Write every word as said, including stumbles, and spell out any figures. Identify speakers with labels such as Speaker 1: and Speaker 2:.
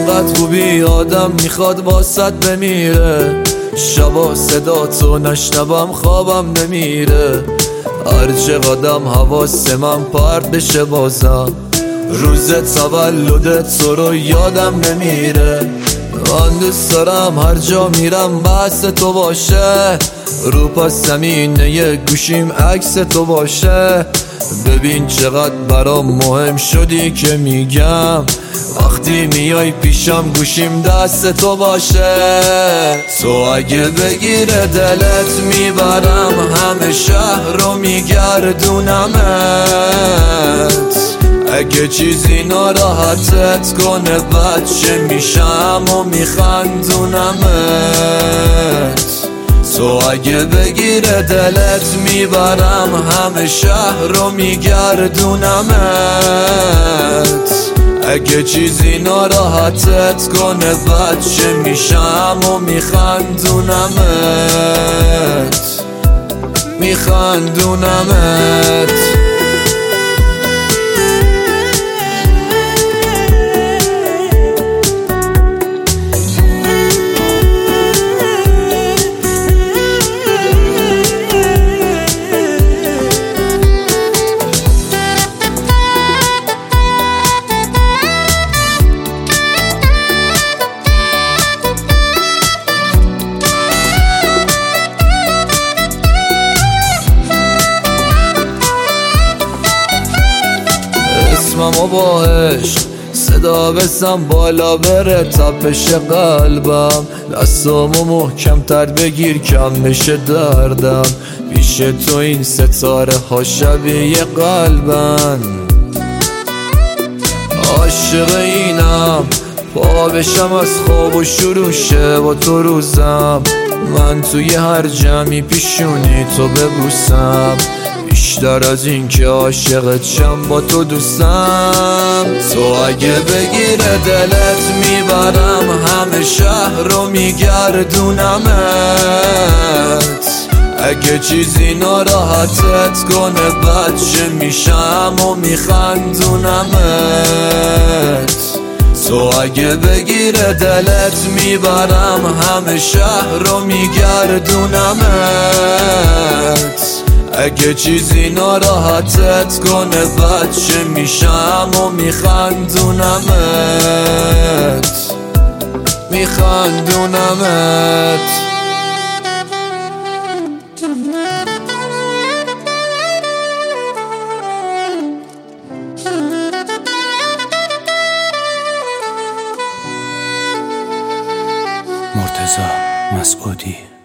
Speaker 1: انقدر خوبی آدم میخواد واسط بمیره، شبا صدا تو نشنبم خوابم نمیره، هر چقدرم حواسم پرت بشه بازم روز تولدت تو رو یادم نمیره. من دوست دارم هر جا میرم بحث تو باشه، رو پس زمینه گوشیم عکس تو باشه. ببین چقدر برام مهم شدی که میگم، وقتی میای پیشم گوشیم دست تو باشه. تو اگه بگیره دلت میبرم همه شهر رو میگردونمت، اگه چیزی ناراحتت کنه بچه میشم و میخندونمت. تو اگه بگیره دلت میبرم همه شهر رو میگردونمت، اگه چیزی ناراحتت کنه بچه میشم و میخندونمت میخندونمت. اسممو با عشق صدا بسم بالا بره تپش قلبم، دستامو محکم تر بگیر کم نشه دردم، پیش تو این ستاره ها شبیه قلبن. عاشق اینم پا بشم از خواب و شروع شه با تو روزم، من توی هر جمعی پیشونی تو ببوسم، بیشتر از این که عاشقت شم با تو دوستم. تو اگه بگیره دلت میبرم همه شهر رو میگردونمت، اگه چیزی ناراحتت کنه بچه میشم و میخندونمت. تو اگه بگیره دلت میبرم همه شهر رو میگردونمت، اگه چیزی ناراحتت کنه بچه میشم و میخندونمت میخندونمت.
Speaker 2: مرتضی مسعودی.